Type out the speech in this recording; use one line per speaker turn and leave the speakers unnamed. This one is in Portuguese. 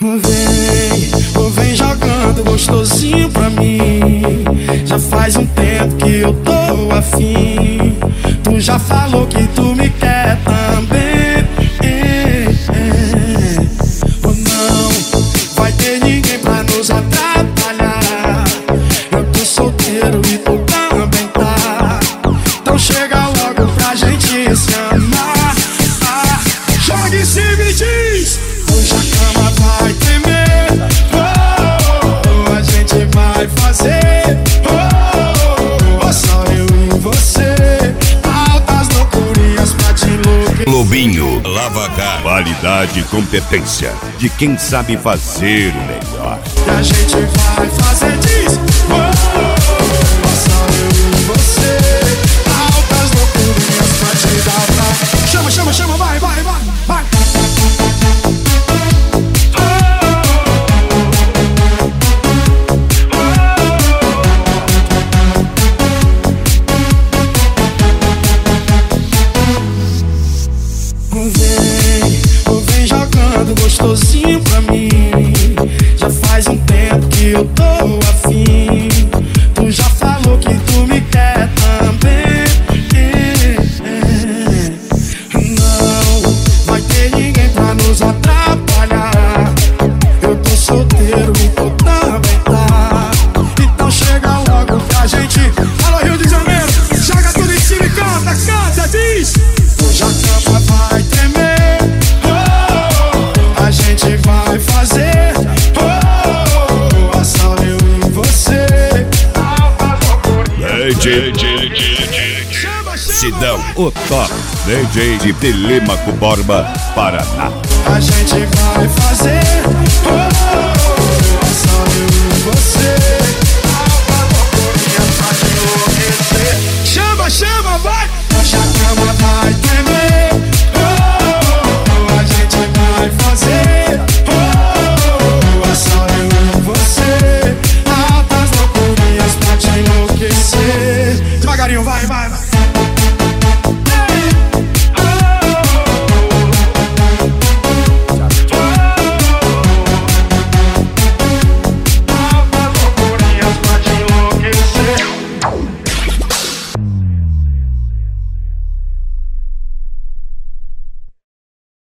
Vem jogando gostosinho pra mim. Já faz um tempo que eu tô afim. Tu já falou que tu me quer também. Ou não vai ter ninguém pra nos atrapalhar. Eu tô solteiro e tu também tá. Então chega logo pra gente se amar. Joga em cima e diz: hoje a cama vai tremer. A gente vai fazer. Só eu e você. Altas loucurias pra te enlouquecer.
Lobinho Lavacar. Qualidade e competência de quem sabe fazer o melhor.
E a gente vai fazer diz. Só eu e você. Altas loucurias pra te dar pra... Chama, chama, chama, vai, vai, vai, vai. Vem jogando gostosinho pra mim. Já faz um tempo que eu tô afim. Tu já falou que tu me quer também. Não vai ter ninguém pra nos atrapalhar. Eu tô solteiro e tu também tá. Então chega logo pra gente. Alô, Rio de Janeiro, joga tudo em cima e canta, canta, diz. Hoje a cama vai tremer. A gente vai fazer. Só eu e você.
Sidão, o top DJ de Telêmaco Borba, Paraná.
A gente vai fazer. Só eu e você. Pra te enlouquecer. Chama, chama, vai. Hoje a cama vai tremer. A gente vai fazer. Só eu e você. Altas loucurias pra te enlouquecer. Devagarinho, vai, vai, vai.